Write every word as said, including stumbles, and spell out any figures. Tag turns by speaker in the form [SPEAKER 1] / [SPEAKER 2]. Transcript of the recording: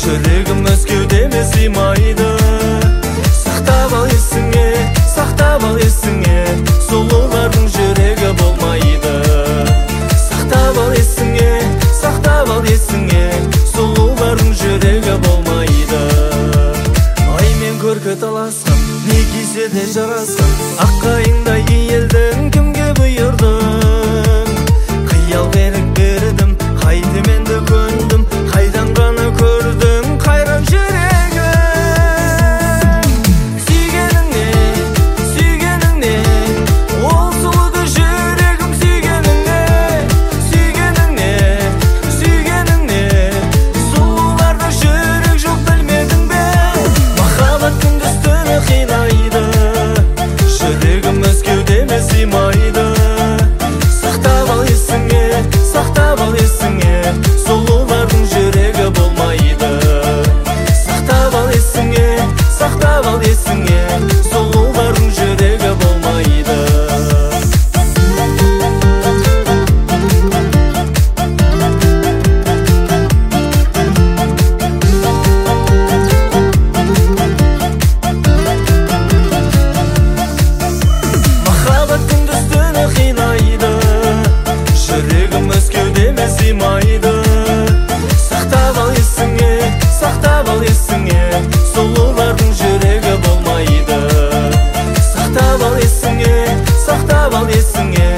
[SPEAKER 1] жүрегім өз кеудеме сыймайды. Сақтап ал есіңе, сақтап ал есіңе, сұлулардың жүрегі болмайды. Сақтап ал есіңе, сақтап ал есіңе, сұлулардың жүрегі болмайды. Аймен көркі таласқан, не кисе де жарасқан, аққайыңдай киелдің кімге бұйырдың? Қиял берік бердім, қайтеменді көндім, қайдан ғана көрдім қайран жүрегім. Сүйгеніңне, сүйгеніңне, ол сұлуды жүрегім сүйгеніңне. Сүйгеніңне, сүйгеніңне, сұлуларда жүрек жоқ білмедің бе? Махаббат күндіз түні қинайды, жүрегім өз кеудеме сыймайды. Сақтап ал есіңе, сақтап ал есіңе, сұлулардың жүрегі болмайды. Сақтап ал есіңе, сақтап ал есіңе, сұлулардың жүрегі болмайды. Махаббат күндіз түні қинайды, жүрегім өз кеудеме сыймайды. Сақтап ал есіңе, сақтап ал есіңе, сұлулардың жүрегі болмайды. Сақтап ал есіңе, сақтап ал есіңе,